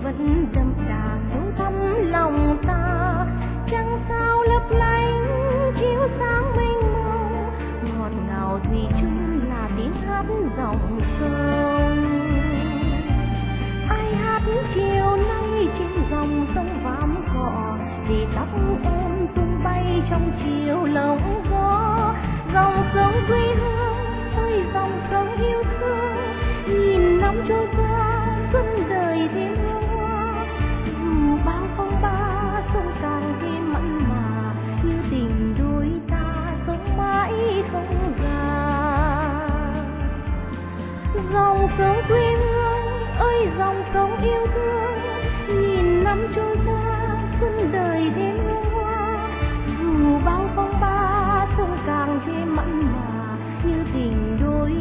vẫn đậm đà sâu thẳm lòng ta. Trăng sao lấp lánh chiếu sáng mênh mông, ngọt ngào thủy chung là tiếng hát dòng sông. Ai hát chiều nay trên dòng sông vàm cỏ, để tóc em tung bay trong chiều lộng gió. Dòng sông quê hương ơi dòng sông yêu thương, nghìn năm trôi qua xuân đời thêm hoa. Dù bao phong ba sông càng thêm mặn mà, như tình đôi ta sống mãi không già. Dòng sông quê hương ơi dòng sông yêu thương, nghìn năm trôi qua xuân đời thêm